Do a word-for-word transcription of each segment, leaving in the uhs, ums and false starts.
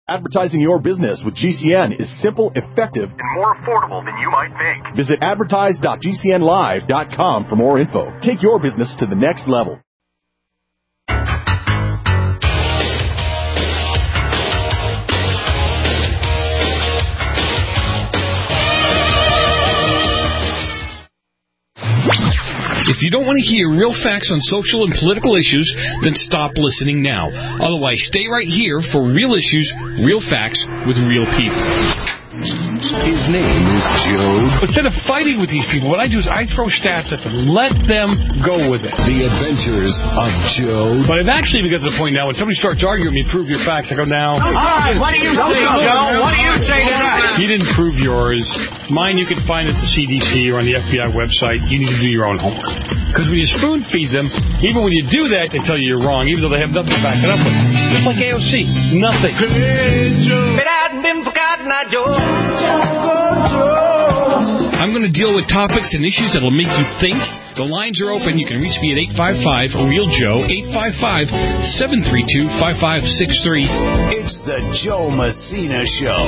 Advertising your business with G C N is simple, effective, and more affordable than you might think. Visit advertise dot g c n live dot com for more info. Take your business to the next level. If you don't want to hear real facts on social and political issues, then stop listening now. Otherwise, stay right here for real issues, real facts, with real people. His name is Joe. Instead of fighting with these people, what I do is I throw stats at them. Let them go with it. The Adventures of Joe. But it actually becomes to the point now when somebody starts arguing with me, prove your facts, I go, now. All right, what do you say, Joe? What do you say to that? He didn't prove yours. Mine you can find at the C D C or on the F B I website. You need to do your own homework. Because when you spoon feed them, even when you do that, they tell you you're wrong, even though they have nothing to back it up with. Just like A O C. Nothing. It hadn't been forgotten, I Joe. I'm going to deal with topics and issues that will make you think. The lines are open. You can reach me at eight five five, real Joe, eight five five, seven three two, five five six three. It's the Joe Messina Show.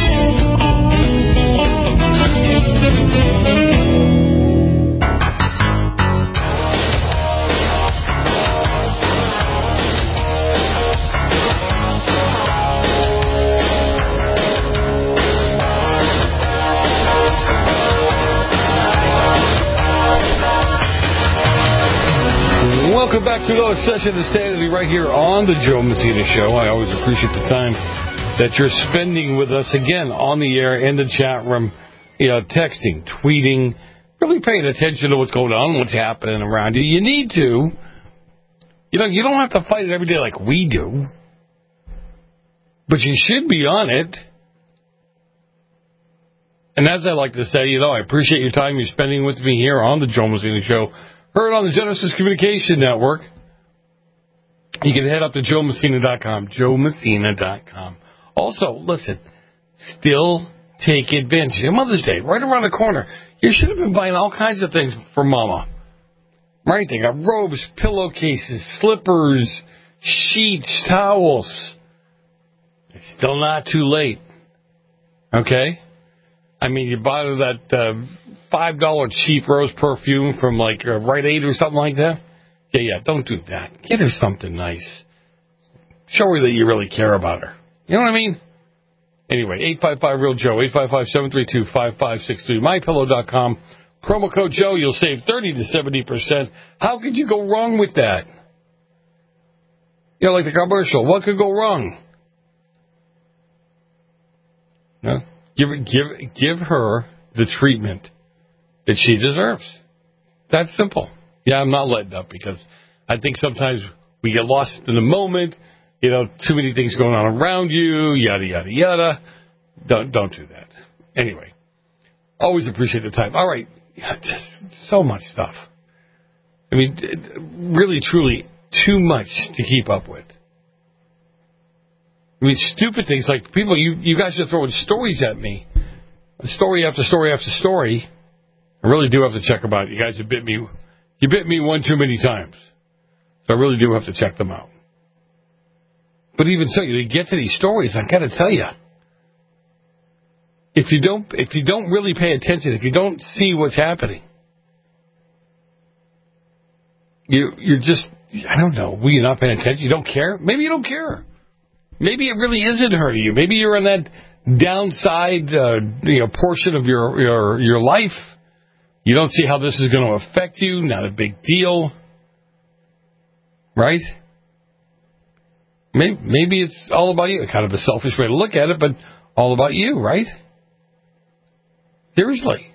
Welcome back to another session of Sanity right here on the Joe Messina Show. I always appreciate the time that you're spending with us again on the air, in the chat room, you know, texting, tweeting, really paying attention to what's going on, what's happening around you. You need to. You know, you don't have to fight it every day like we do, but you should be on it. And as I like to say, you know, I appreciate your time you're spending with me here on the Joe Messina Show. Heard on the Genesis Communication Network. You can head up to joe messina dot com, joe messina dot com. Also, listen, still take advantage of Mother's Day, right around the corner. You should have been buying all kinds of things for Mama. Right? They got robes, pillowcases, slippers, sheets, towels. It's still not too late. Okay? I mean, you bought her that uh, five dollar cheap rose perfume from, like, uh, Rite Aid or something like that. Yeah, yeah, don't do that. Get her something nice. Show her that you really care about her. You know what I mean? Anyway, eight five five, real Joe, eight five five, seven three two, five five six three, my pillow dot com. Promo code Joe, you'll save thirty to seventy percent. How could you go wrong with that? You know, like the commercial. What could go wrong? No? Give, give, give her the treatment that she deserves. That's simple. Yeah, I'm not letting up because I think sometimes we get lost in the moment. You know, too many things going on around you, yada, yada, yada. Don't, don't do that. Anyway, always appreciate the time. All right. Just so much stuff. I mean, really, truly, too much to keep up with. I mean, stupid things like people, you, you guys are throwing stories at me. Story after story after story. I really do have to check them out. You guys have bit me. You bit me one too many times. So I really do have to check them out. But even so, you get to these stories, I got to tell you, if you don't, if you don't really pay attention, if you don't see what's happening, you, you're just, I don't know, well, you're not paying attention. You don't care. Maybe you don't care. Maybe it really isn't hurting you. Maybe you're on that downside, uh, you know, portion of your, your, your life. You don't see how this is going to affect you. Not a big deal. Right? Maybe, maybe it's all about you. Kind of a selfish way to look at it, but all about you, right? Seriously.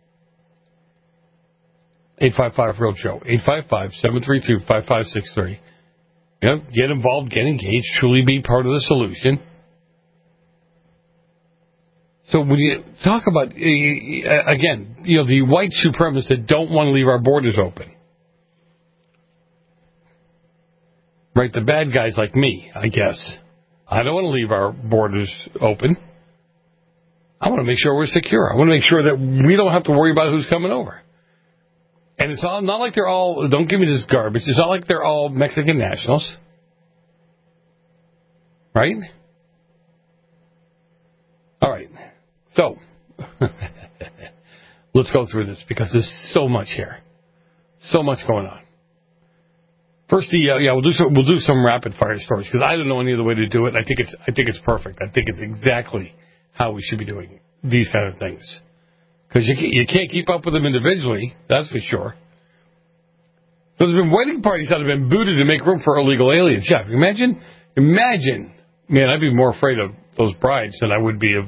eight five five, real Joe. eight five five, seven three two, five five six three. You know, get involved, get engaged, truly be part of the solution. So when you talk about, uh, again, you know, the white supremacists that don't want to leave our borders open. Right, the bad guys like me, I guess. I don't want to leave our borders open. I want to make sure we're secure. I want to make sure that we don't have to worry about who's coming over. And it's all, not like they're all, don't give me this garbage, it's not like they're all Mexican nationals. Right? All right. So, let's go through this because there's so much here. So much going on. First, the uh, yeah, we'll do some we'll do some rapid fire stories because I don't know any other way to do it. I think it's I think it's perfect. I think it's exactly how we should be doing these kind of things because you you can't keep up with them individually. That's for sure. So there's been wedding parties that have been booted to make room for illegal aliens. Yeah, imagine, imagine, man, I'd be more afraid of those brides than I would be of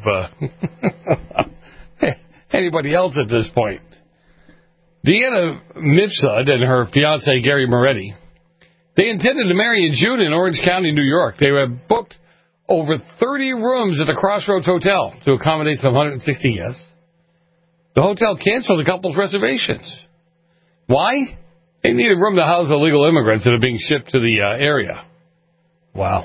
uh, anybody else at this point. Deanna Mifsud and her fiance Gary Moretti. They intended to marry in June in Orange County, New York. They had booked over thirty rooms at the Crossroads Hotel to accommodate some one hundred sixty guests. The hotel canceled the couple's reservations. Why? They needed room to house illegal immigrants that are being shipped to the uh, area. Wow.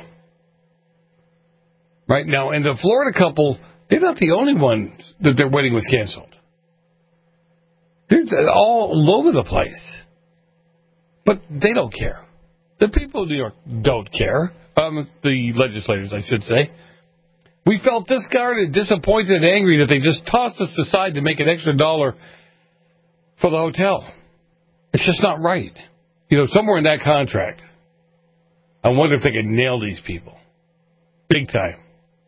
Right now, and the Florida couple, they're not the only ones that their wedding was canceled. They're all over the place. But they don't care. The people of New York don't care. Um, the legislators, I should say. We felt discarded, disappointed, and angry that they just tossed us aside to make an extra dollar for the hotel. It's just not right. You know, somewhere in that contract, I wonder if they could nail these people. Big time.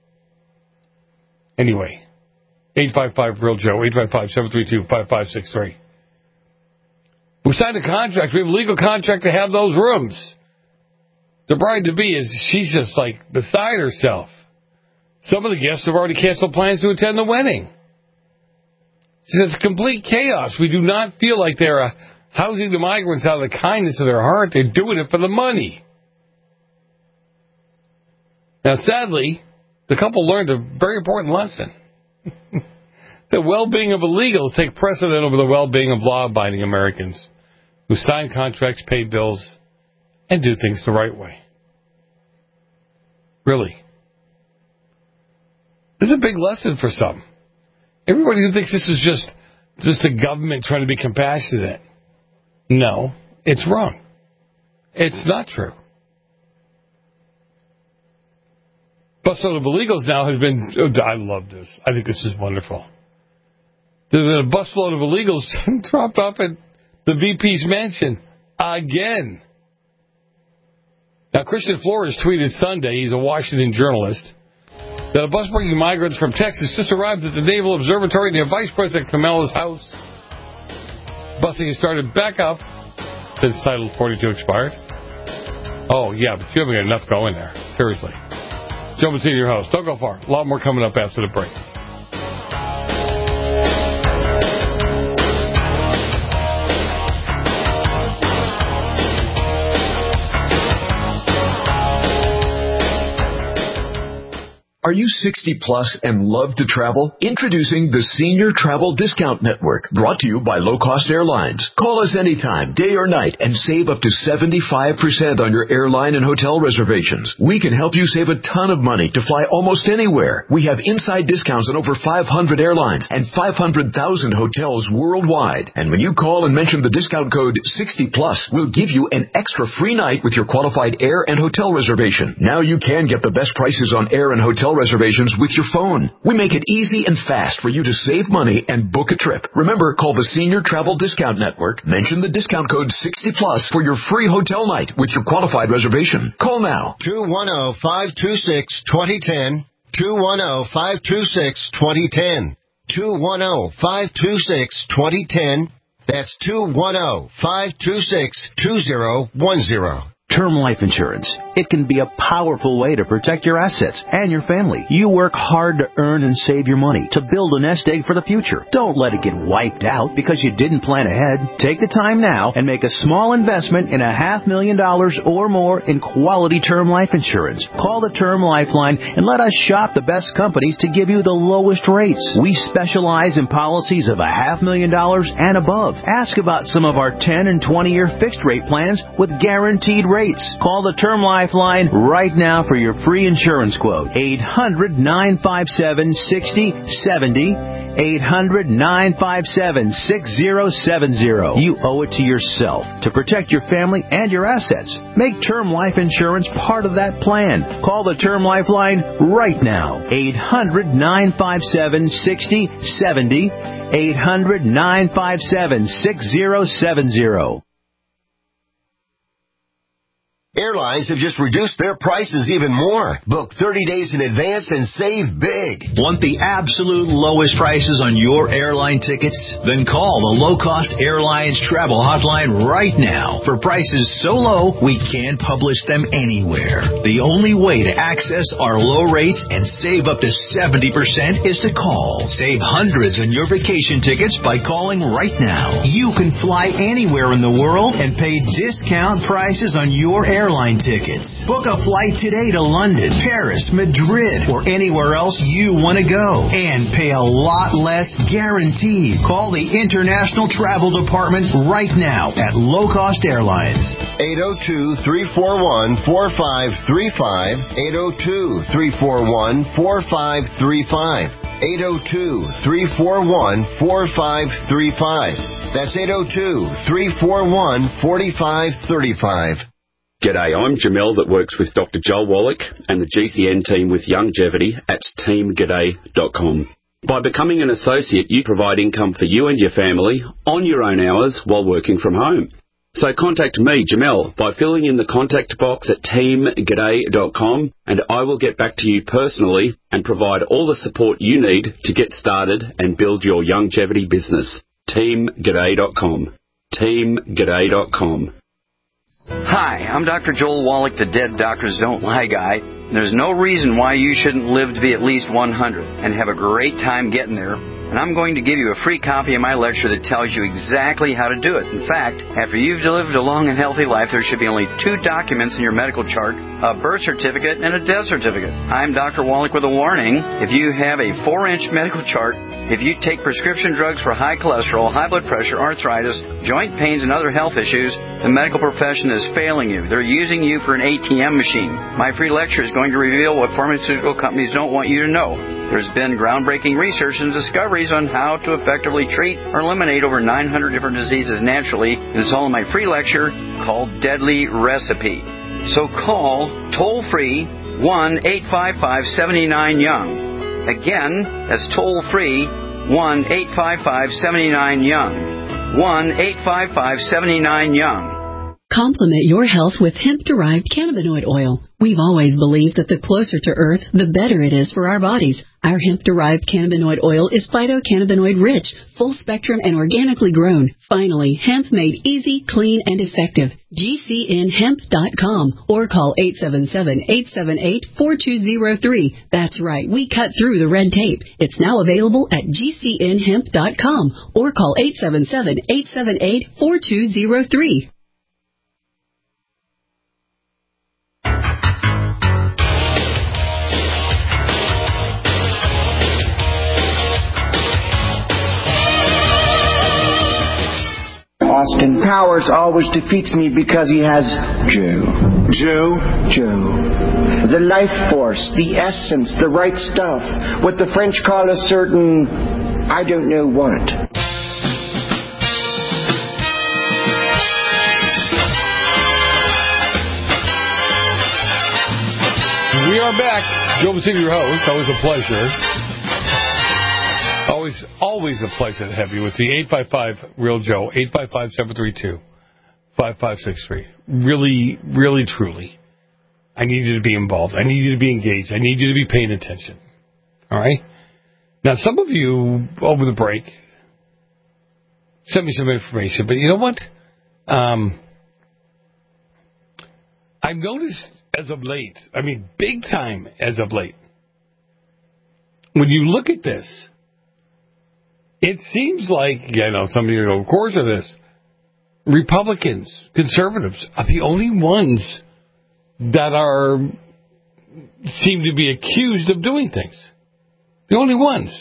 Anyway, eight five five real Joe, eight five five, seven three two, five five six three. We signed a contract. We have a legal contract to have those rooms. The bride-to-be is, she's just like beside herself. Some of the guests have already canceled plans to attend the wedding. She says, it's complete chaos. We do not feel like they're uh, housing the migrants out of the kindness of their heart. They're doing it for the money. Now, sadly, the couple learned a very important lesson. The well-being of illegals take precedent over the well-being of law-abiding Americans who sign contracts, pay bills, and do things the right way. Really. This is a big lesson for some. Everybody who thinks this is just, just the government trying to be compassionate. No, it's wrong. It's not true. Busload of illegals now has been... Oh, I love this. I think this is wonderful. There's been a busload of illegals dropped off at the V P's mansion again. Now, Christian Flores tweeted Sunday, he's a Washington journalist, that a bus bringing migrants from Texas just arrived at the Naval Observatory near Vice President Kamala's house. Busing has started back up since Title forty-two expired. Oh, yeah, but you haven't got enough going there. Seriously. Joe Messina, your host. Don't go far. A lot more coming up after the break. Are you sixty plus and love to travel? Introducing the Senior Travel Discount Network, brought to you by Low Cost Airlines. Call us anytime, day or night, and save up to seventy-five percent on your airline and hotel reservations. We can help you save a ton of money to fly almost anywhere. We have inside discounts on over five hundred airlines and five hundred thousand hotels worldwide. And when you call and mention the discount code sixty plus, we'll give you an extra free night with your qualified air and hotel reservation. Now you can get the best prices on air and hotel reservations with your phone. We make it easy and fast for you to save money and book a trip. Remember, call the Senior Travel Discount Network. Mention the discount code sixty plus for your free hotel night with your qualified reservation. Call now. two one zero, five two six, two zero one zero. two one zero, five two six, two zero one zero. two one zero, five two six, two zero one zero. That's two one zero, five two six, two zero one zero. Term life insurance. It can be a powerful way to protect your assets and your family. You work hard to earn and save your money to build a nest egg for the future. Don't let it get wiped out because you didn't plan ahead. Take the time now and make a small investment in a half million dollars or more in quality term life insurance. Call the Term Lifeline and let us shop the best companies to give you the lowest rates. We specialize in policies of a half million dollars and above. Ask about some of our ten and twenty year fixed rate plans with guaranteed rates. Call the Term Lifeline right now for your free insurance quote. eight hundred, nine five seven, six zero seven zero. eight hundred, nine five seven, six zero seven zero. You owe it to yourself to protect your family and your assets. Make term life insurance part of that plan. Call the Term Life line right now. eight hundred, nine five seven, six zero seven zero. eight hundred, nine five seven, six zero seven zero. Airlines have just reduced their prices even more. Book thirty days in advance and save big. Want the absolute lowest prices on your airline tickets? Then call the Low Cost Airlines Travel Hotline right now. For prices so low, we can't publish them anywhere. The only way to access our low rates and save up to seventy percent is to call. Save hundreds on your vacation tickets by calling right now. You can fly anywhere in the world and pay discount prices on your airline airline tickets. Book a flight today to London, Paris, Madrid, or anywhere else you want to go. And pay a lot less guaranteed. Call the International Travel Department right now at Low Cost Airlines. eight oh two, three four one, four five three five. eight oh two, three four one, four five three five. eight oh two, three four one, four five three five. That's eight oh two, three four one, four five three five. G'day, I'm Jamel that works with Doctor Joel Wallach and the G C N team with Longevity at team g'day dot com. By becoming an associate, you provide income for you and your family on your own hours while working from home. So contact me, Jamel, by filling in the contact box at team g'day dot com, and I will get back to you personally and provide all the support you need to get started and build your longevity business. team g'day dot com. team g'day dot com. Hi, I'm Doctor Joel Wallach, the Dead Doctors Don't Lie guy. There's no reason why you shouldn't live to be at least one hundred and have a great time getting there. And I'm going to give you a free copy of my lecture that tells you exactly how to do it. In fact, after you've lived a long and healthy life, there should be only two documents in your medical chart, a birth certificate and a death certificate. I'm Doctor Wallach with a warning. If you have a four-inch medical chart, if you take prescription drugs for high cholesterol, high blood pressure, arthritis, joint pains, and other health issues, the medical profession is failing you. They're using you for an A T M machine. My free lecture is going to reveal what pharmaceutical companies don't want you to know. There's been groundbreaking research and discoveries on how to effectively treat or eliminate over nine hundred different diseases naturally, and it's all in my free lecture called Deadly Recipe. So call toll-free one eight five five, seven nine, young. Again, that's toll-free one eight five five, seven nine, young. one eight five five, seven nine, young. Complement your health with hemp-derived cannabinoid oil. We've always believed that the closer to Earth, the better it is for our bodies. Our hemp-derived cannabinoid oil is phytocannabinoid-rich, full-spectrum, and organically grown. Finally, hemp made easy, clean, and effective. G C N hemp dot com or call eight seven seven, eight seven eight, four two zero three. That's right, we cut through the red tape. It's now available at G C N hemp dot com or call eight seven seven, eight seven eight, four two zero three. Austin Powers always defeats me because he has Joe. Joe? Joe. The life force, the essence, the right stuff. What the French call a certain, I don't know what. We are back. Joe Messina, your host. Always a pleasure. Always, always a pleasure to have you with me. eight five five, real Joe. eight five five, seven three two, five five six three. Really, really, truly, I need you to be involved. I need you to be engaged. I need you to be paying attention. All right? Now, some of you, over the break, sent me some information. But you know what? Um, I've noticed as of late, I mean, big time as of late, when you look at this, it seems like, you know, some of you go, of course of this, Republicans, conservatives are the only ones that are, seem to be accused of doing things. The only ones.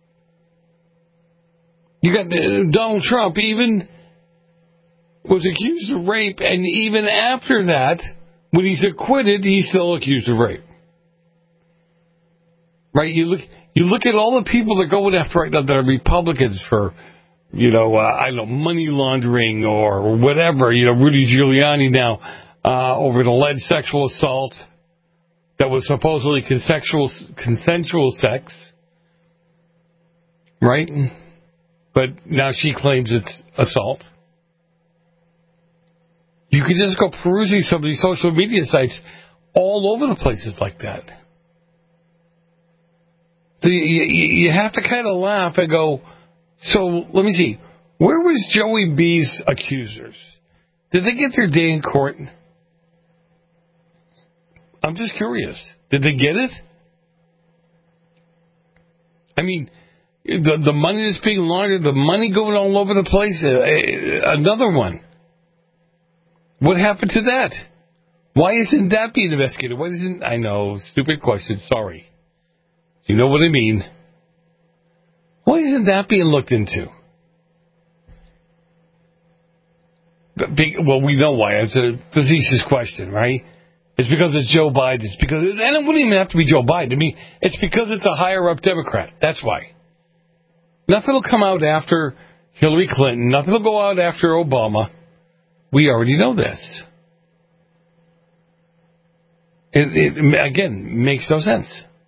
You got uh, Donald Trump even was accused of rape, and even after that, when he's acquitted, he's still accused of rape. Right? You look you look at all the people that are going after right now that are Republicans for, you know, uh, I don't know, money laundering or whatever. You know, Rudy Giuliani now uh, over an alleged sexual assault that was supposedly consensual, consensual sex. Right? But now she claims it's assault. You can just go perusing some of these social media sites all over the places like that. So you, you, you have to kind of laugh and go, so let me see, where was Joey B's accusers? Did they get their day in court? I'm just curious. Did they get it? I mean, the, the money that's being laundered, the money going all over the place, uh, another one. What happened to that? Why isn't that being investigated? Why isn't... I know, stupid question, sorry. You know what I mean. Why isn't that being looked into? Well, we know why. It's a facetious question, right? It's because it's Joe Biden. It's because... And it wouldn't even have to be Joe Biden. I mean, it's because it's a higher-up Democrat. That's why. Nothing will come out after Hillary Clinton. Nothing will go out after Obama. We already know this. It, it, again, makes no sense.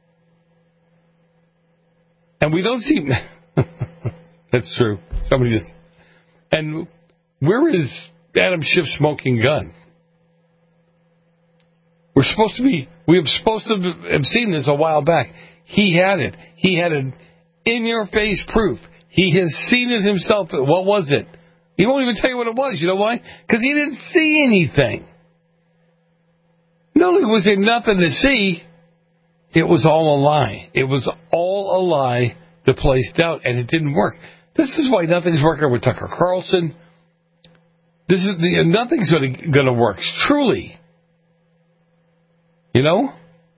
And we don't see... That's true. Somebody just... And where is Adam Schiff's smoking gun? We're supposed to be... We were supposed to have seen this a while back. He had it. He had an in-your-face proof. He has seen it himself. What was it? He won't even tell you what it was. You know why? Because he didn't see anything. Not only was there nothing to see, it was all a lie. It was all a lie that placed doubt, and it didn't work. This is why nothing's working with Tucker Carlson. This is the, nothing's going to work. Truly. You know?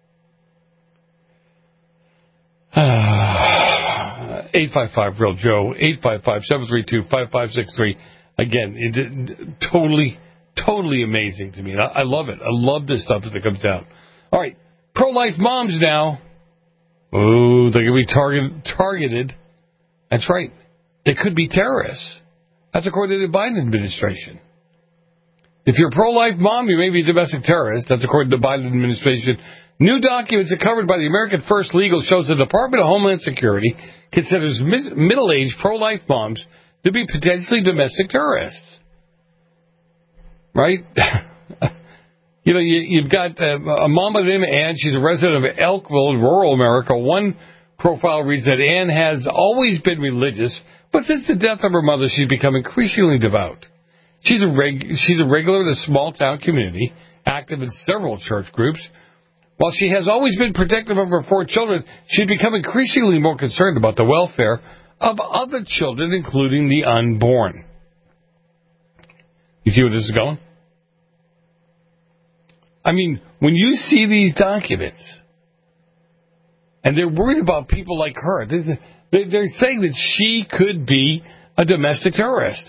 eight five five real Joe, eight five five, seven three two, five five six three. Again, it, it, totally, totally amazing to me. I, I love it. I love this stuff as it comes down. All right, pro-life moms now. Oh, they're going to be target, targeted. That's right. They could be terrorists. That's according to the Biden administration. If you're a pro-life mom, you may be a domestic terrorist. That's according to the Biden administration. New documents covered by the American First Legal shows the Department of Homeland Security considers mid- middle-aged pro-life moms to be potentially domestic terrorists. Right? You know, you, you've got uh, a mom by the name of Ann. She's a resident of Elkville in rural America. One profile reads that Ann has always been religious, but since the death of her mother, she's become increasingly devout. She's a, reg- she's a regular in a small-town community, active in several church groups. While she has always been protective of her four children, she's become increasingly more concerned about the welfare of other children, including the unborn. You see where this is going? I mean, when you see these documents, and they're worried about people like her, they're saying that she could be a domestic terrorist.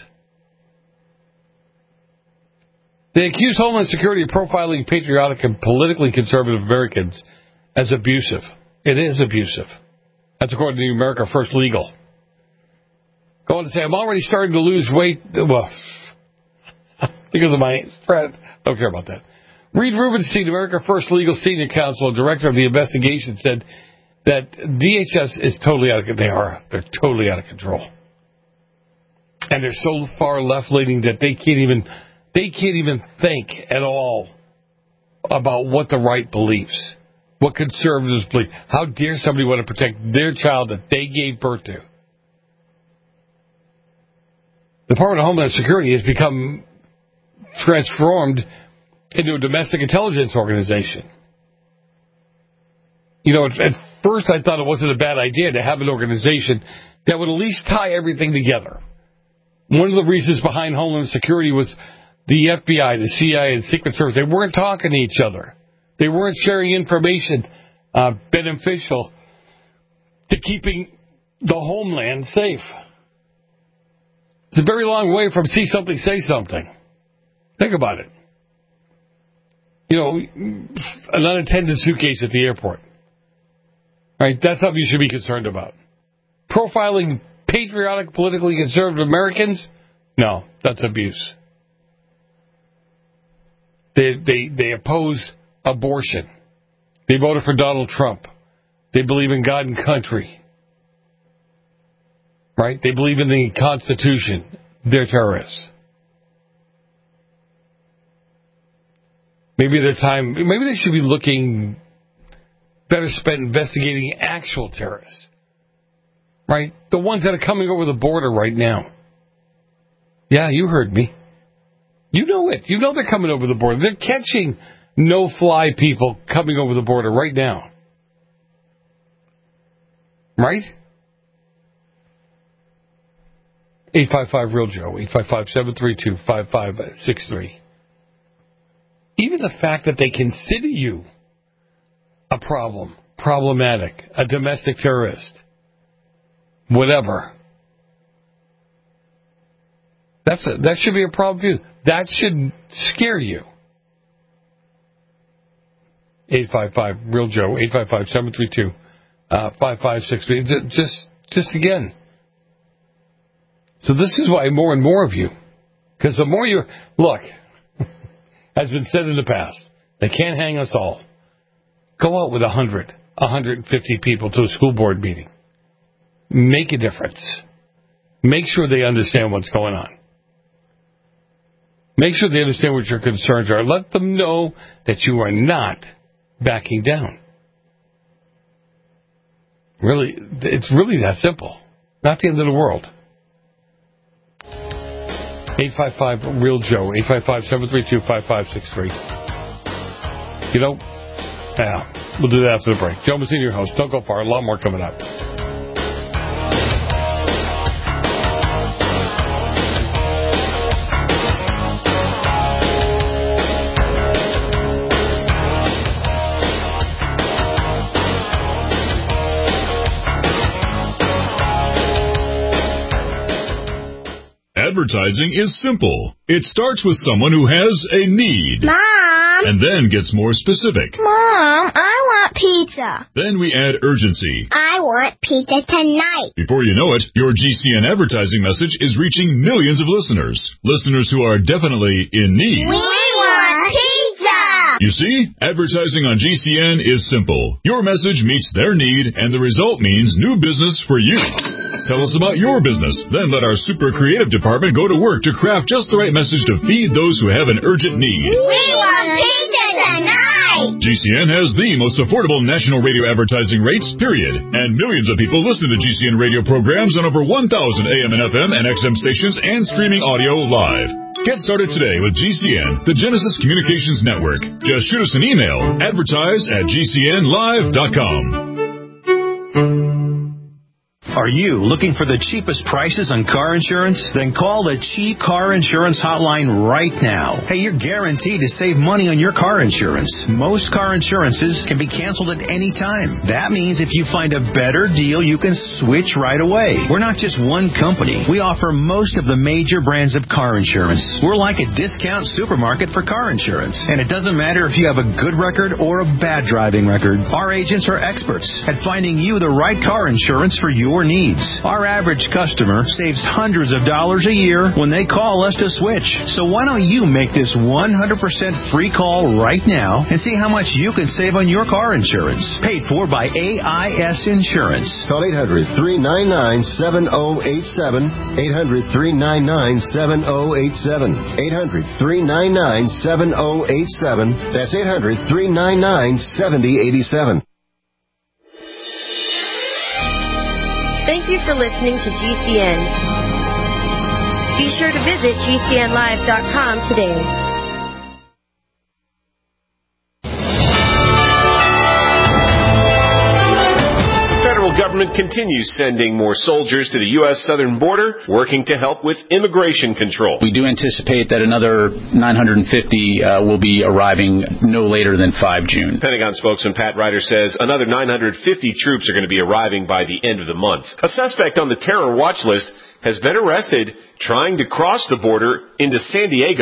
They accuse Homeland Security of profiling patriotic and politically conservative Americans as abusive. It is abusive. That's according to America First Legal. Go on to say, I'm already starting to lose weight. Well, because of my stress. Don't care about that. Reed Rubenstein, America First Legal Senior Counsel and Director of the investigation, said that D H S is totally out of control. They are. They're totally out of control. And they're so far left-leaning that they can't even... They can't even think at all about what the right believes, what conservatives believe. How dare somebody want to protect their child that they gave birth to? The Department of Homeland Security has become transformed into a domestic intelligence organization. You know, at first I thought it wasn't a bad idea to have an organization that would at least tie everything together. One of the reasons behind Homeland Security was the F B I, the C I A, and Secret Service. They weren't talking to each other. They weren't sharing information uh, beneficial to keeping the homeland safe. It's a very long way from see something, say something. Think about it. You know, an unattended suitcase at the airport. Right? That's something you should be concerned about. Profiling patriotic, politically conservative Americans? No, that's abuse. They, they, they oppose abortion. They voted for Donald Trump. They believe in God and country. Right? They believe in the Constitution. They're terrorists. Maybe their time, maybe they should be looking better spent investigating actual terrorists. Right? The ones that are coming over the border right now. Yeah, you heard me. You know it. You know they're coming over the border. They're catching no-fly people coming over the border right now. Right? eight five five real Joe, eight five five, seven three two, five five six three. Even the fact that they consider you a problem, problematic, a domestic terrorist, whatever, that's a, that should be a problem for you. That should scare you. eight five five real Joe, eight five five, seven three two, five five six three. Just, just again. So this is why more and more of you, because the more you, look, has been said in the past, they can't hang us all. Go out with one hundred, one hundred fifty people to a school board meeting. Make a difference. Make sure they understand what's going on. Make sure they understand what your concerns are. Let them know that you are not backing down. Really, it's really that simple. Not the end of the world. eight five five real Joe, eight five five, seven three two, five five six three. You know, yeah, we'll do that after the break. Joe Messina, your host. Don't go far. A lot more coming up. Advertising is simple. It starts with someone who has a need. Mom! And then gets more specific. Mom, I want pizza. Then we add urgency. I want pizza tonight. Before you know it, your G C N advertising message is reaching millions of listeners. Listeners who are definitely in need. We want pizza! You see, advertising on G C N is simple. Your message meets their need, and the result means new business for you. Tell us about your business. Then let our super creative department go to work to craft just the right message to feed those who have an urgent need. We want pizza tonight! G C N has the most affordable national radio advertising rates, period. And millions of people listen to G C N radio programs on over one thousand A M and F M and X M stations and streaming audio live. Get started today with G C N, the Genesis Communications Network. Just shoot us an email, advertise at G C N live dot com. Are you looking for the cheapest prices on car insurance? Then call the Cheap Car Insurance Hotline right now. Hey, you're guaranteed to save money on your car insurance. Most car insurances can be canceled at any time. That means if you find a better deal, you can switch right away. We're not just one company. We offer most of the major brands of car insurance. We're like a discount supermarket for car insurance. And it doesn't matter if you have a good record or a bad driving record. Our agents are experts at finding you the right car insurance for your needs. Our average customer saves hundreds of dollars a year when they call us to switch. So why don't you make this one hundred percent free call right now and see how much you can save on your car insurance. Paid for by A I S Insurance. Call eight hundred, three nine nine, seven oh eight seven, eight hundred, three nine nine, seven oh eight seven, eight hundred, three nine nine, seven oh eight seven. That's eight hundred, three nine nine, seven oh eight seven. Thank you for listening to G C N. Be sure to visit G C N live dot com today. The federal government continues sending more soldiers to the U S southern border, working to help with immigration control. We do anticipate that another nine hundred fifty uh, will be arriving no later than the fifth of June. Pentagon spokesman Pat Ryder says another nine hundred fifty troops are going to be arriving by the end of the month. A suspect on the terror watch list has been arrested trying to cross the border into San Diego.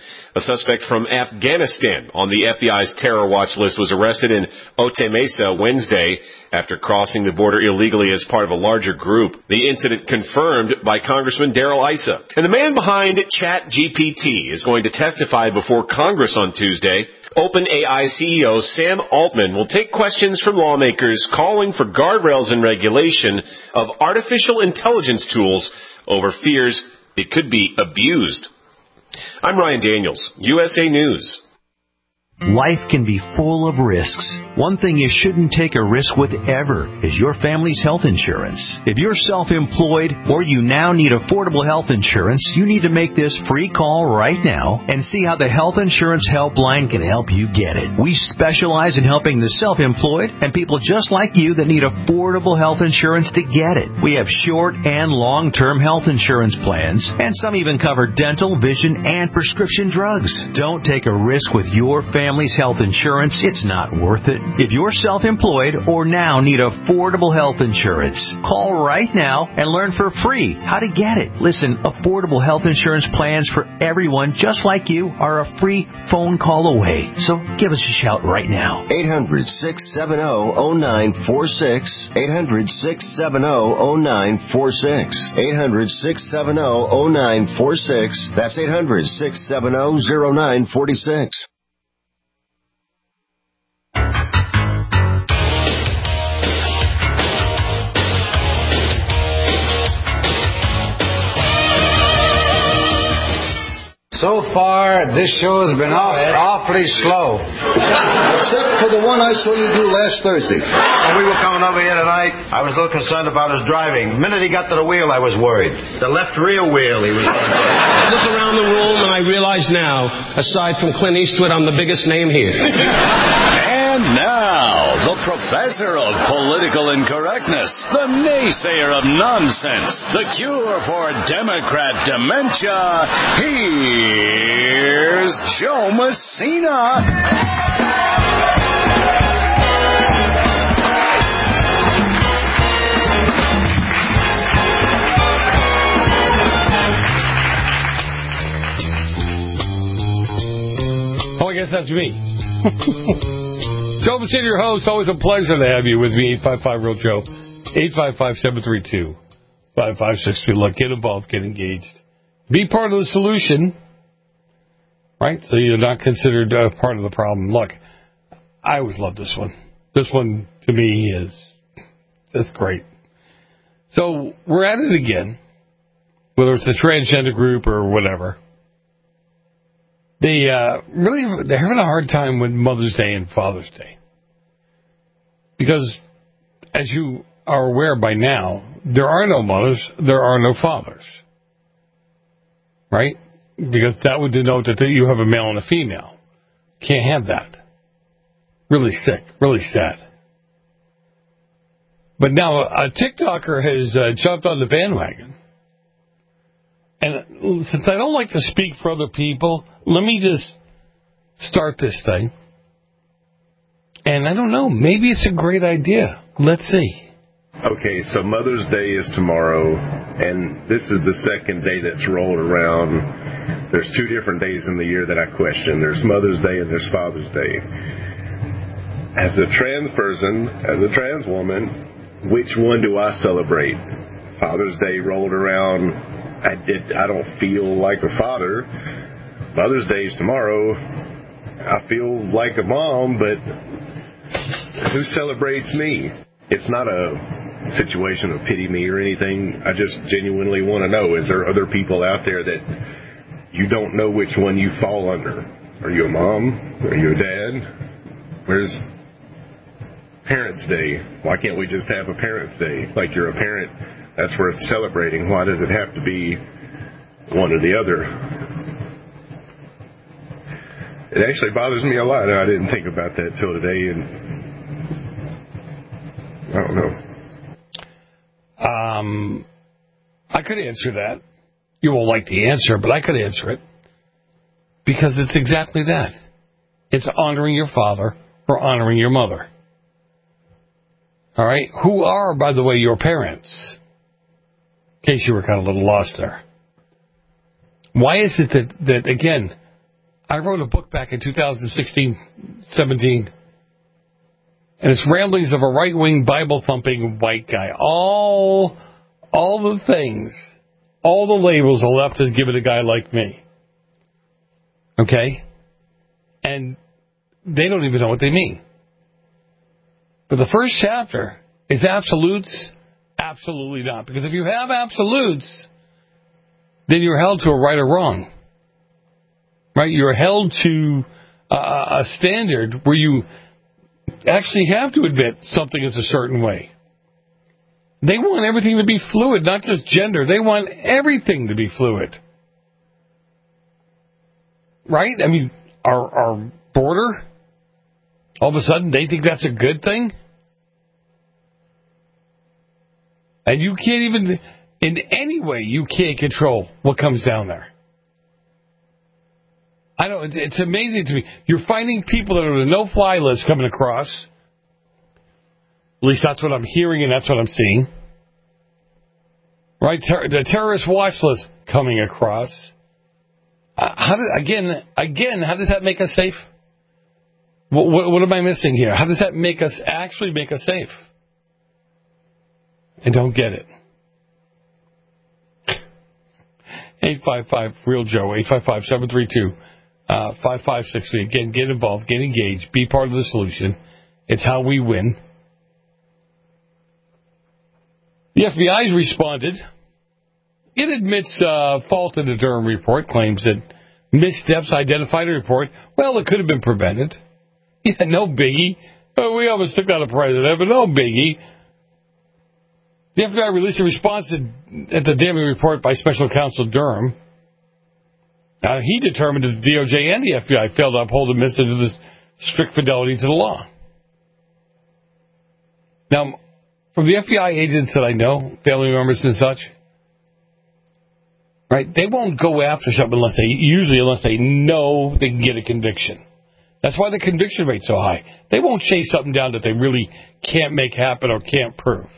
A suspect from Afghanistan on the F B I's terror watch list was arrested in Otay Mesa Wednesday after crossing the border illegally as part of a larger group. The incident confirmed by Congressman Darrell Issa. And the man behind ChatGPT is going to testify before Congress on Tuesday. OpenAI C E O Sam Altman will take questions from lawmakers calling for guardrails and regulation of artificial intelligence tools over fears it could be abused. I'm Ryan Daniels, U S A News. Life can be full of risks. One thing you shouldn't take a risk with ever is your family's health insurance. If you're self-employed or you now need affordable health insurance, you need to make this free call right now and see how the Health Insurance Helpline can help you get it. We specialize in helping the self-employed and people just like you that need affordable health insurance to get it. We have short and long-term health insurance plans, and some even cover dental, vision, and prescription drugs. Don't take a risk with your family. Family's health insurance, it's not worth it. If you're self-employed or now need affordable health insurance, call right now and learn for free how to get it. Listen, affordable health insurance plans for everyone just like you are a free phone call away. So give us a shout right now. eight hundred, six seven zero, zero nine four six. eight hundred, six seven zero, zero nine four six. eight hundred, six seven zero, zero nine four six. That's eight hundred, six seven zero, zero nine four six. So far, this show has been off, awfully slow. Except for the one I saw you do last Thursday. When we were coming over here tonight, I was a little concerned about his driving. The minute he got to the wheel, I was worried. The left rear wheel, he was on. I look around the room and I realize now, aside from Clint Eastwood, I'm the biggest name here. And now, the professor of political incorrectness, the naysayer of nonsense, the cure for Democrat dementia, here's Joe Messina. Oh, I guess that's me. Joe Messina, your host. Always a pleasure to have you with me. eight five five, real Joe. eight five five, seven three two, five five six two. Look, get involved, get engaged. Be part of the solution, right? So you're not considered uh, part of the problem. Look, I always love this one. This one, to me, is just great. So we're at it again, whether it's a transgender group or whatever. They uh, really, they're having a hard time with Mother's Day and Father's Day. Because, as you are aware by now, there are no mothers, there are no fathers. Right? Because that would denote that you have a male and a female. Can't have that. Really sick, really sad. But now a TikToker has uh, jumped on the bandwagon. And since I don't like to speak for other people, let me just start this thing. And I don't know, maybe it's a great idea. Let's see. Okay, so Mother's Day is tomorrow, and this is the second day that's rolled around. There's two different days in the year that I question. There's Mother's Day and there's Father's Day. As a trans person, as a trans woman, which one do I celebrate? Father's Day rolled around. I did. I don't feel like a father. Mother's Day is tomorrow. I feel like a mom, but who celebrates me? It's not a situation of pity me or anything. I just genuinely want to know, is there other people out there that you don't know which one you fall under? Are you a mom? Are you a dad? Where's Parents' Day? Why can't we just have a Parents' Day? Like, you're a parent, that's worth celebrating. Why does it have to be one or the other? It actually bothers me a lot, and I didn't think about that till today, and I don't know. Um, I could answer that. You won't like the answer, but I could answer it. Because it's exactly that. It's honoring your father or honoring your mother. All right? Who are, by the way, your parents? In case you were kind of a little lost there. Why is it that, that again, I wrote a book back in two thousand sixteen, seventeen, and it's Ramblings of a Right-Wing, Bible-Thumping White Guy. All, all the things, all the labels the left has given a guy like me. Okay? And they don't even know what they mean. But the first chapter is absolutes. Absolutely not. Because if you have absolutes, then you're held to a right or wrong. Right? You're held to a, a standard where you actually have to admit something is a certain way. They want everything to be fluid, not just gender. They want everything to be fluid. Right? I mean, our, our border, all of a sudden they think that's a good thing? And you can't even, in any way, you can't control what comes down there. I don't, it's amazing to me. You're finding people that are on the no-fly list coming across. At least that's what I'm hearing and that's what I'm seeing. Right? Ter- the terrorist watch list coming across. Uh, how do, again, again, how does that make us safe? What, what, what am I missing here? How does that make us, actually make us safe? I don't get it. eight five five, real Joe, eight five five, seven three two, five five six three. Again, get involved, get engaged, be part of the solution. It's how we win. The F B I's responded. It admits uh, fault in the Durham report, claims that missteps identified in the report. Well, it could have been prevented. Yeah, no biggie. Oh, we almost took out a president, but no biggie. The F B I released a response at the damning report by Special Counsel Durham. Uh, he determined that the D O J and the F B I failed to uphold and admit to the strict fidelity to the law. Now, from the F B I agents that I know, family members and such, right, they won't go after something unless they, usually unless they know they can get a conviction. That's why the conviction rate's so high. They won't chase something down that they really can't make happen or can't prove.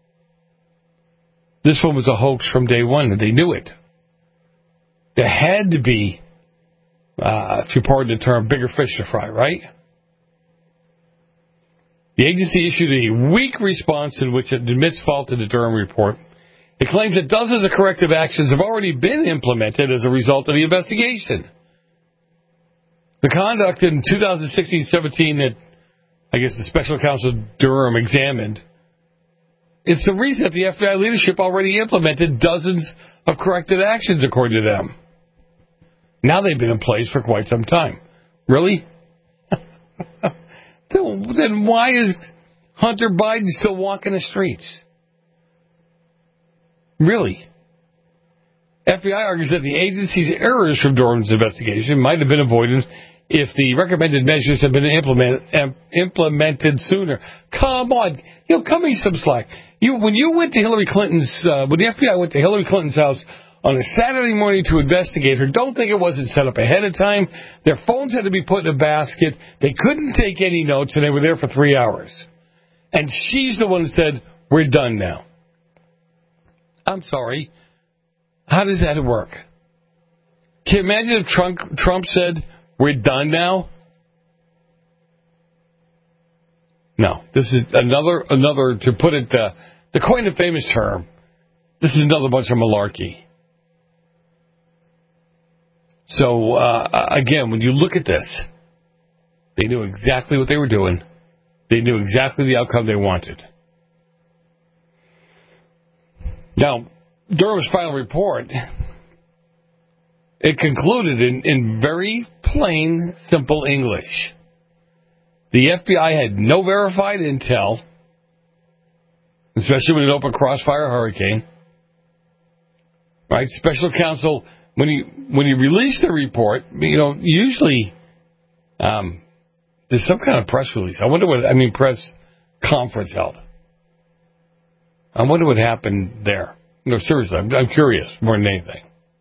This one was a hoax from day one, and they knew it. There had to be, uh, if you pardon the term, bigger fish to fry, right? The agency issued a weak response in which it admits fault in the Durham report. It claims that dozens of corrective actions have already been implemented as a result of the investigation. The conduct in two thousand sixteen seventeen that, I guess, the Special Counsel Durham examined, it's the reason that the F B I leadership already implemented dozens of corrective actions, according to them. Now they've been in place for quite some time. Really? Then why is Hunter Biden still walking the streets? Really? F B I argues that the agency's errors from Durham's investigation might have been avoided if the recommended measures had been implement, um, implemented sooner. Come on. You know, cut me some slack. You, when you went to Hillary Clinton's, uh, when the F B I went to Hillary Clinton's house on a Saturday morning to investigate her, don't think it wasn't set up ahead of time. Their phones had to be put in a basket. They couldn't take any notes, and they were there for three hours. And she's the one who said, we're done now. I'm sorry. How does that work? Can you imagine if Trump, Trump said, we're done now? No. This is another, another to put it, uh, to coin a famous term, this is another bunch of malarkey. So, uh, again, when you look at this, they knew exactly what they were doing. They knew exactly the outcome they wanted. Now, Durham's final report, it concluded in, in very plain, simple English. The F B I had no verified intel, especially with an open crossfire hurricane. Right? Special counsel, when he when he released the report, you know, usually um, there's some kind of press release. I wonder what, I mean, press conference held. I wonder what happened there. No, seriously, I'm, I'm curious more than anything.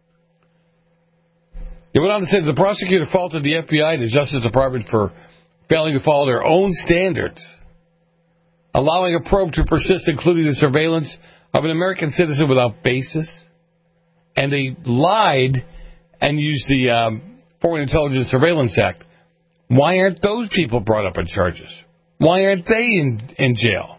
It went on to say the prosecutor faulted the F B I and the Justice Department for failing to follow their own standards, allowing a probe to persist, including the surveillance of an American citizen without basis. And they lied and used the um, Foreign Intelligence Surveillance Act. Why aren't those people brought up on charges? Why aren't they in, in jail?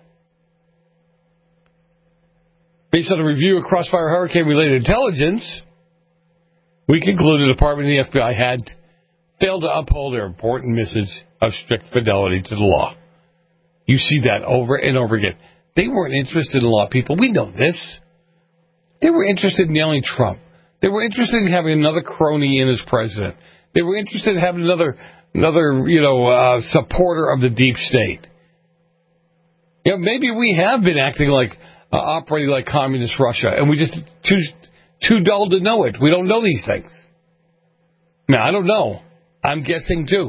Based on a review of Crossfire Hurricane-related intelligence, we concluded the Department and the F B I had failed to uphold their important message of strict fidelity to the law. You see that over and over again. They weren't interested in law, people. We know this. They were interested in nailing Trump. They were interested in having another crony in as president. They were interested in having another, another, you know, uh, supporter of the deep state. You know, maybe we have been acting like, uh, operating like communist Russia, and we just too too dull to know it. We don't know these things. Now, I don't know. I'm guessing too.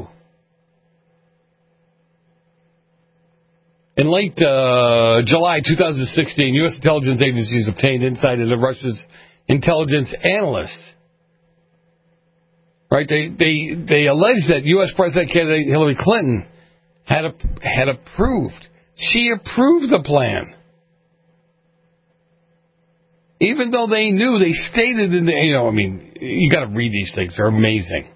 In late uh, July twenty sixteen, U S intelligence agencies obtained insight into Russia's intelligence analysts. Right? They they they alleged that U S President candidate Hillary Clinton had a, had approved. She approved the plan, even though they knew. They stated in the, you know, I mean, you got to read these things. They're amazing.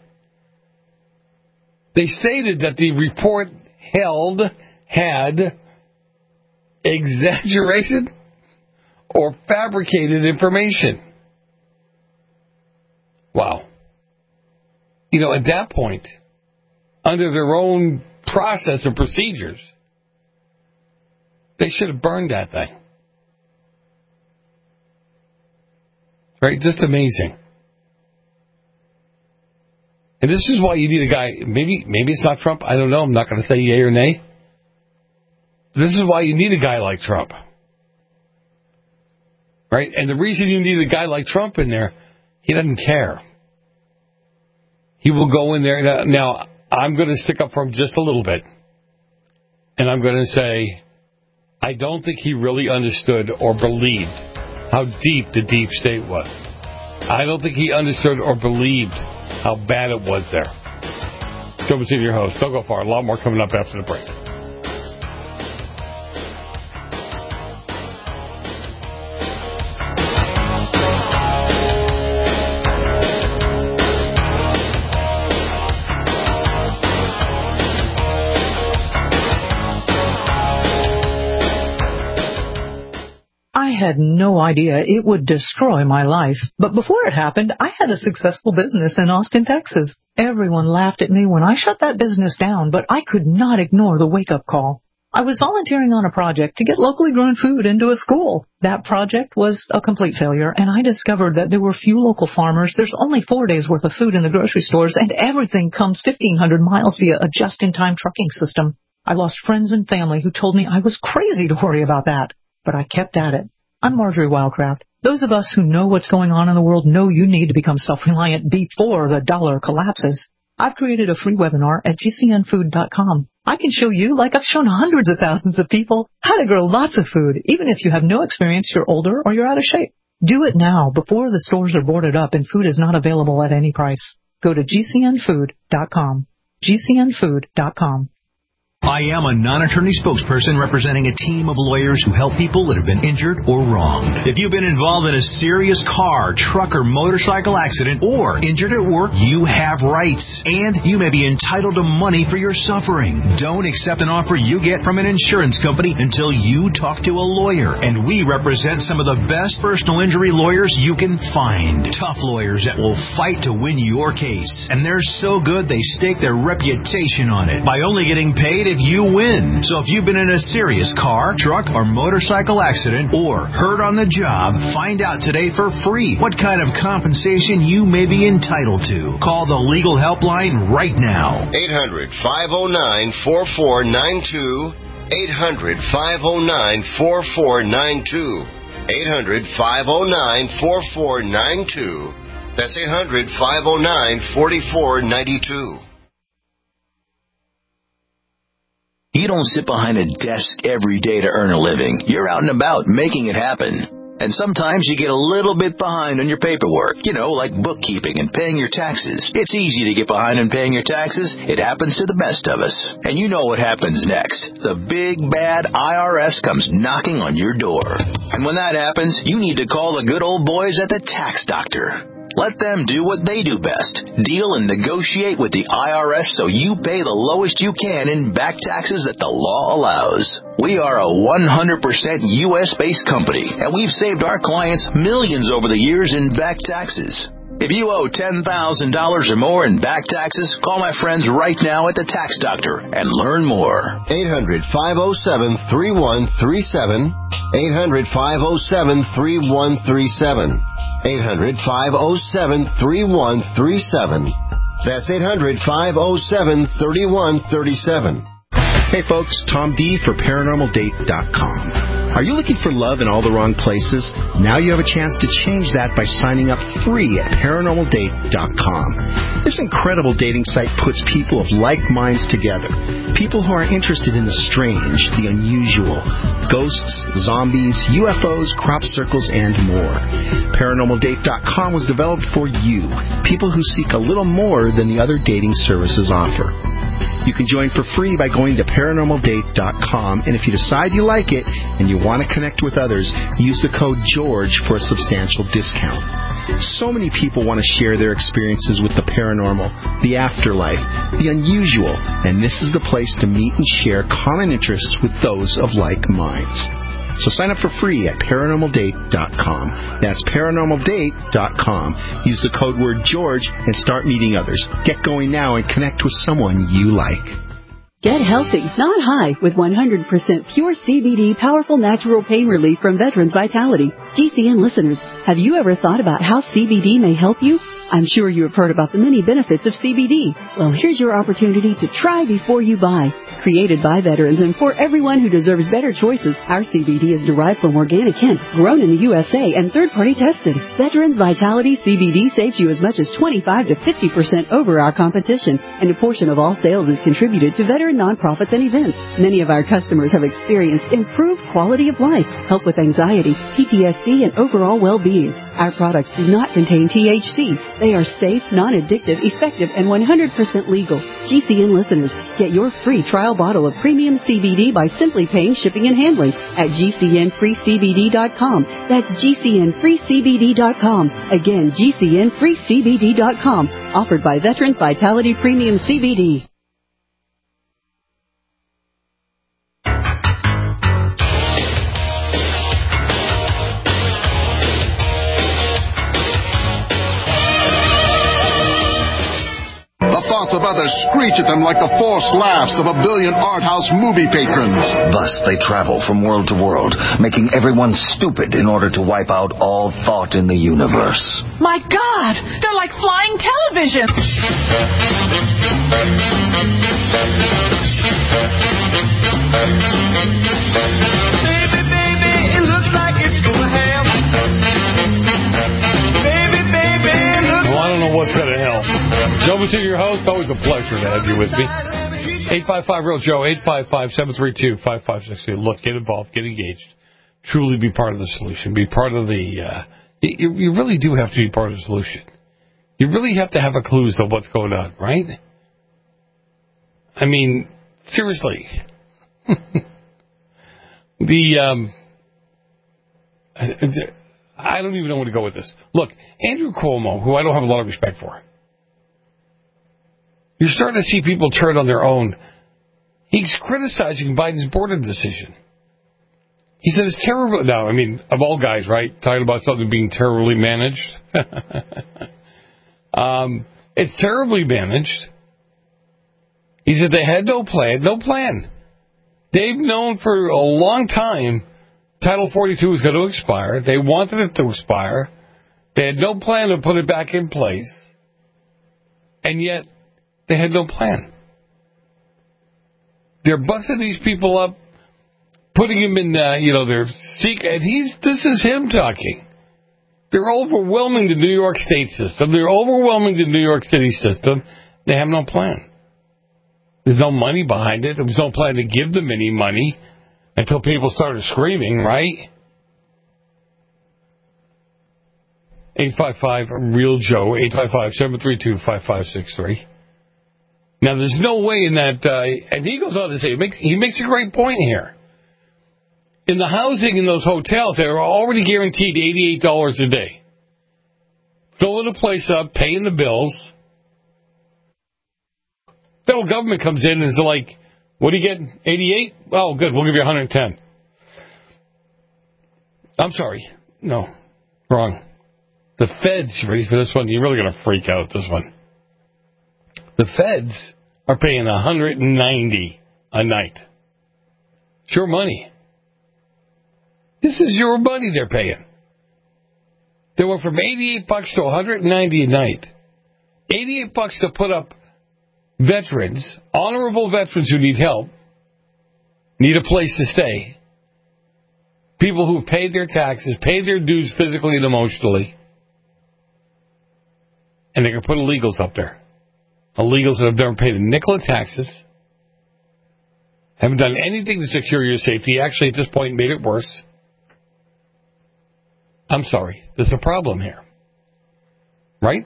They stated that the report held had exaggerated or fabricated information. Wow. You know, at that point, under their own process and procedures, they should have burned that thing. Right? Just amazing. And this is why you need a guy, maybe maybe it's not Trump, I don't know, I'm not going to say yay or nay. This is why you need a guy like Trump. Right? And the reason you need a guy like Trump in there, he doesn't care. He will go in there. Now, now I'm going to stick up for him just a little bit. And I'm going to say, I don't think he really understood or believed how deep the deep state was. I don't think he understood or believed how bad it was there. Joe Messina, your host. Don't go far. A lot more coming up after the break. I had no idea it would destroy my life. But before it happened, I had a successful business in Austin, Texas. Everyone laughed at me when I shut that business down, but I could not ignore the wake-up call. I was volunteering on a project to get locally grown food into a school. That project was a complete failure, and I discovered that there were few local farmers. There's only four days' worth of food in the grocery stores, and everything comes fifteen hundred miles via a just-in-time trucking system. I lost friends and family who told me I was crazy to worry about that, but I kept at it. I'm Marjorie Wildcraft. Those of us who know what's going on in the world know you need to become self-reliant before the dollar collapses. I've created a free webinar at G C N food dot com. I can show you, like I've shown hundreds of thousands of people, how to grow lots of food, even if you have no experience, you're older, or you're out of shape. Do it now before the stores are boarded up and food is not available at any price. Go to G C N food dot com. G C N food dot com. I am a non-attorney spokesperson representing a team of lawyers who help people that have been injured or wronged. If you've been involved in a serious car, truck, or motorcycle accident or injured at work, you have rights, and you may be entitled to money for your suffering. Don't accept an offer you get from an insurance company until you talk to a lawyer, and we represent some of the best personal injury lawyers you can find. Tough lawyers that will fight to win your case, and they're so good they stake their reputation on it by only getting paid if you win. So if you've been in a serious car, truck, or motorcycle accident or hurt on the job, find out today for free what kind of compensation you may be entitled to. Call the legal helpline right now. eight hundred, five oh nine, four four nine two. eight hundred, five oh nine, four four nine two. eight hundred, five oh nine, four four nine two. That's eight hundred, five oh nine, four four nine two. You don't sit behind a desk every day to earn a living. You're out and about making it happen. And sometimes you get a little bit behind on your paperwork, you know, like bookkeeping and paying your taxes. It's easy to get behind on paying your taxes. It happens to the best of us. And you know what happens next. The big, bad I R S comes knocking on your door. And when that happens, you need to call the good old boys at the Tax Doctor. Let them do what they do best. Deal and negotiate with the I R S so you pay the lowest you can in back taxes that the law allows. We are a one hundred percent U S-based company, and we've saved our clients millions over the years in back taxes. If you owe ten thousand dollars or more in back taxes, call my friends right now at the Tax Doctor and learn more. eight hundred, five oh seven, three one three seven. eight hundred, five oh seven, three one three seven. eight hundred, five oh seven, three one three seven. That's eight hundred, five oh seven, three one three seven. Hey folks, Tom D for paranormal date dot com. Are you looking for love in all the wrong places? Now you have a chance to change that by signing up free at paranormal date dot com. This incredible dating site puts people of like minds together. People who are interested in the strange, the unusual, ghosts, zombies, U F Os, crop circles, and more. paranormal date dot com was developed for you, people who seek a little more than the other dating services offer. You can join for free by going to paranormal date dot com, and if you decide you like it and you want to connect with others, use the code GEORGE for a substantial discount. So many people want to share their experiences with the paranormal, the afterlife, the unusual, and this is the place to meet and share common interests with those of like minds. So sign up for free at paranormal date dot com. That's paranormal date dot com. Use the code word George and start meeting others. Get going now and connect with someone you like. Get healthy, not high, with one hundred percent pure C B D powerful natural pain relief from Veterans Vitality. G C N listeners, have you ever thought about how C B D may help you? I'm sure you have heard about the many benefits of C B D. Well, here's your opportunity to try before you buy. Created by veterans and for everyone who deserves better choices, our C B D is derived from organic hemp, grown in the U S A, and third-party tested. Veterans Vitality C B D saves you as much as twenty-five to fifty percent over our competition, and a portion of all sales is contributed to veteran nonprofits and events. Many of our customers have experienced improved quality of life, help with anxiety, P T S D, and overall well-being. Our products do not contain T H C. They are safe, non-addictive, effective, and one hundred percent legal. G C N listeners, get your free trial bottle of premium C B D by simply paying shipping and handling at G C N free C B D dot com. That's G C N free C B D dot com. Again, G C N free C B D dot com. Offered by Veterans Vitality Premium C B D. Of others screech at them like the forced laughs of a billion art house movie patrons. Thus they travel from world to world, making everyone stupid in order to wipe out all thought in the universe. My God! They're like flying television! Baby, baby, it looks like it's gonna happen. Baby, baby, it looks well, I don't know what's gonna help. Joe Messina, your host. Always a pleasure to have you with me. eight five five real Joe, eight five five, seven three two, five five six two. Look, get involved, get engaged. Truly be part of the solution. Be part of the... Uh, you, you really do have to be part of the solution. You really have to have a clue as to what's going on, right? I mean, seriously. the... Um, I don't even know where to go with this. Look, Andrew Cuomo, who I don't have a lot of respect for, you're starting to see people turn on their own. He's criticizing Biden's border decision. He said it's terrible. Now, I mean, of all guys, right? Talking about something being terribly managed. um, it's terribly managed. He said they had no plan. No plan. They've known for a long time Title forty-two was going to expire. They wanted it to expire. They had no plan to put it back in place. And yet, they had no plan. They're busting these people up, putting them in, uh, you know, their secret. And he's, this is him talking. They're overwhelming the New York State system. They're overwhelming the New York City system. They have no plan. There's no money behind it. There was no plan to give them any money until people started screaming, right? eight five five real Joe, eight five five, seven three two, five five six three. Now, there's no way in that, uh, and he goes on to say, he makes, he makes a great point here. In the housing in those hotels, they were already guaranteed eighty-eight dollars a day. filling the place up, paying the bills. Federal government comes in and is like, what are you getting? eighty-eight? Oh, good, we'll give you one hundred ten. I'm sorry. No, wrong. The feds, ready for this one? You're really going to freak out at this one. The feds are paying one hundred ninety a night. It's your money. This is your money they're paying. They went from eighty-eight bucks to one hundred ninety a night. eighty-eight bucks to put up veterans, honorable veterans who need help, need a place to stay. People who paid their taxes, paid their dues physically and emotionally. And they can put illegals up there. Illegals that have never paid a nickel of taxes, haven't done anything to secure your safety, actually at this point made it worse. I'm sorry, there's a problem here. Right?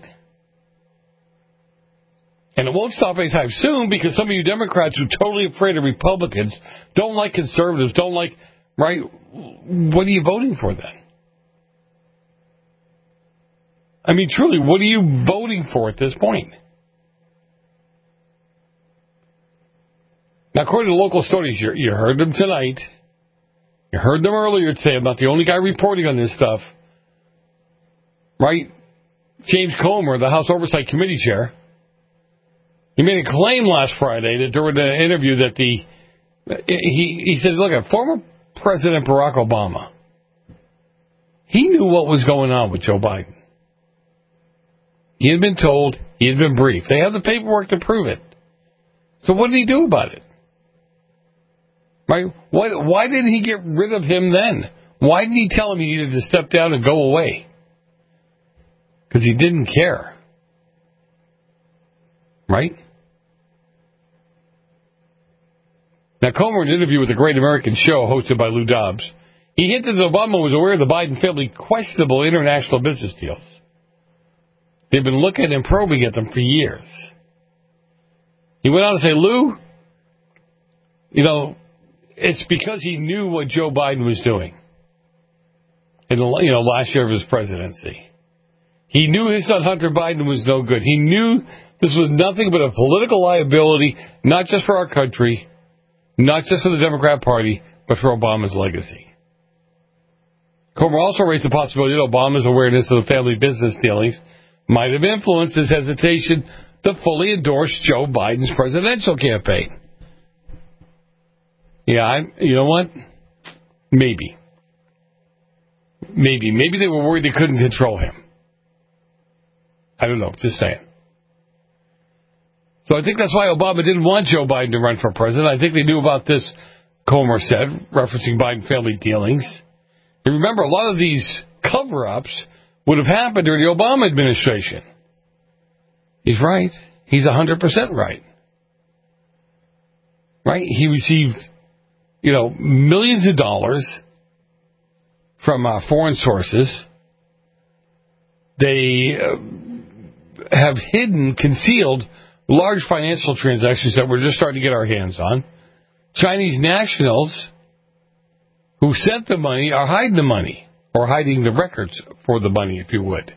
And it won't stop anytime soon because some of you Democrats who are totally afraid of Republicans, don't like conservatives, don't like, right? What are you voting for then? I mean, truly, what are you voting for at this point? Now, according to local stories, you, you heard them tonight. You heard them earlier today. I'm not the only guy reporting on this stuff. Right? James Comer, the House Oversight Committee chair, he made a claim last Friday that during the interview that the he he said, look, at former President Barack Obama, he knew what was going on with Joe Biden. He had been told, he had been briefed. They have the paperwork to prove it. So what did he do about it? Right? Why, why didn't he get rid of him then? Why didn't he tell him he needed to step down and go away? Because he didn't care. Right? Now, Comer, in an interview with the Great American Show hosted by Lou Dobbs, he hinted that Obama was aware of the Biden family questionable international business deals. They've been looking and probing at them for years. He went on to say, Lou, you know, it's because he knew what Joe Biden was doing in the, you know, last year of his presidency. He knew his son Hunter Biden was no good. He knew this was nothing but a political liability, not just for our country, not just for the Democrat Party, but for Obama's legacy. Comer also raised the possibility that Obama's awareness of the family business dealings might have influenced his hesitation to fully endorse Joe Biden's presidential campaign. Yeah, I, you know what? Maybe. Maybe. Maybe they were worried they couldn't control him. I don't know, just saying. So I think that's why Obama didn't want Joe Biden to run for president. I think they knew about this, Comer said, referencing Biden family dealings. And remember, a lot of these cover-ups would have happened during the Obama administration. He's right. He's one hundred percent right. Right? He received, you know, millions of dollars from uh, foreign sources. They uh, have hidden, concealed large financial transactions that we're just starting to get our hands on. Chinese nationals who sent the money are hiding the money, or hiding the records for the money, if you would.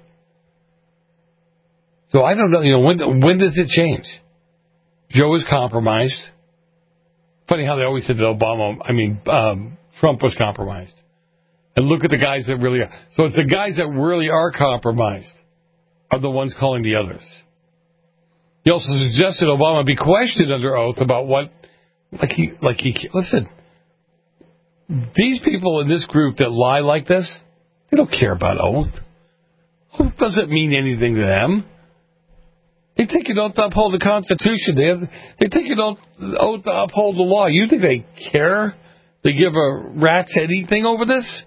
So I don't know, you know, when when does it change? Joe is compromised. Funny how they always said that Obama, I mean, um, Trump was compromised. And look at the guys that really are. So it's the guys that really are compromised are the ones calling the others. He also suggested Obama be questioned under oath about what, like he, like he, listen, these people in this group that lie like this, they don't care about oath. Oath doesn't mean anything to them. They take an oath to uphold the Constitution. They have, they take an oath, oath to uphold the law. You think they care? They give a rat's anything over this?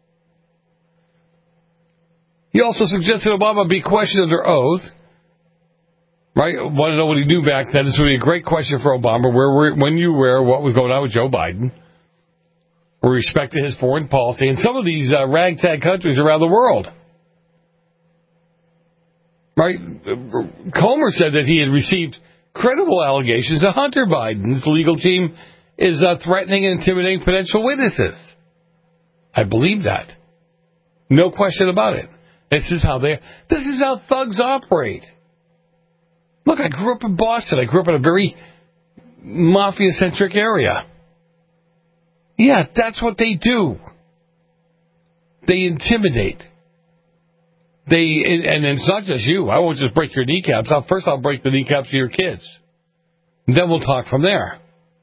He also suggested Obama be questioned under oath. Right? Want to know what he knew back then? This would be a great question for Obama. Where were, when you were, what was going on with Joe Biden? With respect to his foreign policy in some of these uh, ragtag countries around the world. Right? Comer said that he had received credible allegations that Hunter Biden's legal team is uh, threatening and intimidating potential witnesses. I believe that. No question about it. This is how they. This is how thugs operate. Look, I grew up in Boston. I grew up in a very mafia-centric area. Yeah, that's what they do. They intimidate. They and it's not just you. I won't just break your kneecaps. I'll, first, I'll break the kneecaps of your kids. And then we'll talk from there.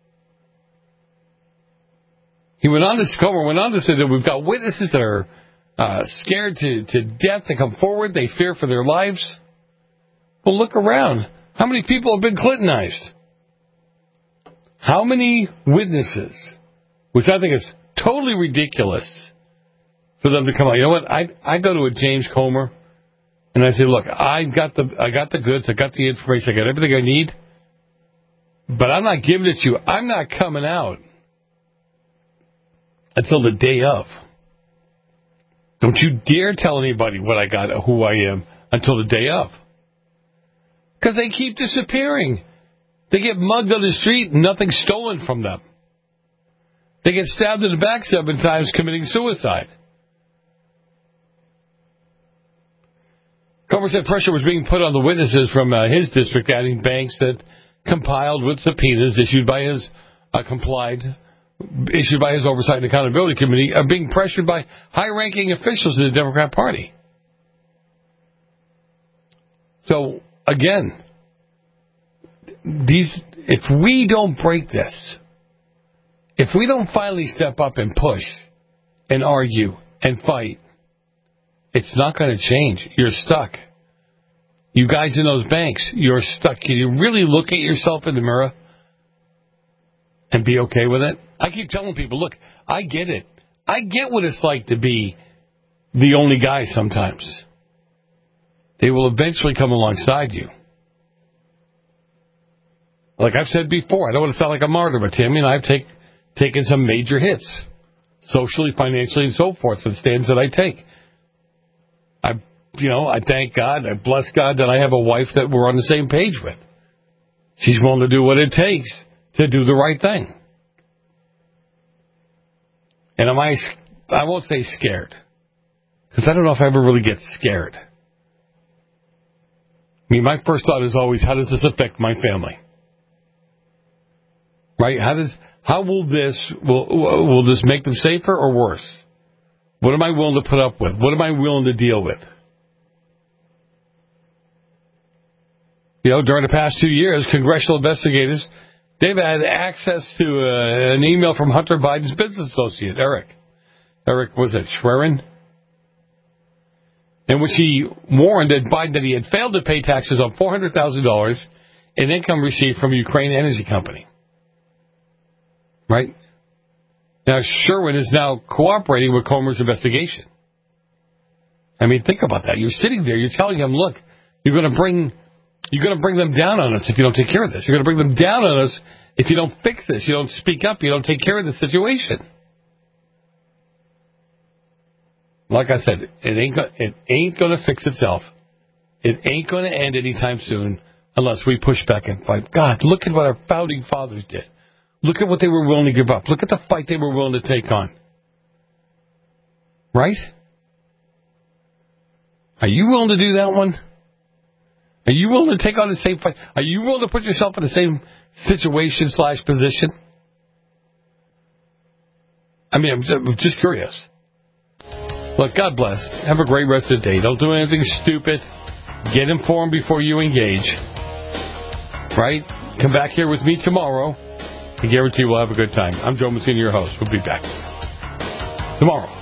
He went on to Comer went on to say that we've got witnesses that are uh, scared to, to death to come forward. They fear for their lives. Well, look around. How many people have been Clintonized? How many witnesses? Which I think is totally ridiculous for them to come out. You know what? I I go to a James Comer and I say, look, I got the I got the goods, I got the information, I got everything I need, but I'm not giving it to you. I'm not coming out until the day of. Don't you dare tell anybody what I got or who I am until the day of. Because they keep disappearing. They get mugged on the street and nothing's stolen from them. They get stabbed in the back seven times committing suicide. Comer said pressure was being put on the witnesses from uh, his district, adding banks that compiled with subpoenas issued by his uh, complied, issued by his Oversight and Accountability Committee, are being pressured by high-ranking officials in the Democrat Party. So, again, these if we don't break this, if we don't finally step up and push and argue and fight, it's not going to change. You're stuck. You guys in those banks, you're stuck. Can you really look at yourself in the mirror and be okay with it? I keep telling people, look, I get it. I get what it's like to be the only guy sometimes. They will eventually come alongside you. Like I've said before, I don't want to sound like a martyr, but Tammy and I have take, taken some major hits, socially, financially, and so forth, for the stands that I take. I, you know, I thank God, I bless God that I have a wife that we're on the same page with. She's willing to do what it takes to do the right thing. And am I, I won't say scared, because I don't know if I ever really get scared. I mean, my first thought is always, how does this affect my family? Right? How does, how will this, will, will this make them safer or worse? What am I willing to put up with? What am I willing to deal with? You know, during the past two years, congressional investigators, they've had access to uh, an email from Hunter Biden's business associate, Eric. Eric, was it Schwerin? In which he warned that Biden that he had failed to pay taxes on four hundred thousand dollars in income received from Ukraine Energy Company. Right? Now, Sherwin is now cooperating with Comer's investigation. I mean, think about that. You're sitting there, you're telling him, look, you're going to bring you're going to bring them down on us if you don't take care of this. You're going to bring them down on us if you don't fix this, you don't speak up, you don't take care of the situation. Like I said, it ain't go- it ain't going to fix itself. It ain't going to end anytime soon unless we push back and fight. God, look at what our founding fathers did. Look at what they were willing to give up. Look at the fight they were willing to take on. Right? Are you willing to do that one? Are you willing to take on the same fight? Are you willing to put yourself in the same situation slash position? I mean, I'm just, I'm just curious. Look, God bless. Have a great rest of the day. Don't do anything stupid. Get informed before you engage. Right? Come back here with me tomorrow. I guarantee we'll have a good time. I'm Joe Messina, your host. We'll be back tomorrow.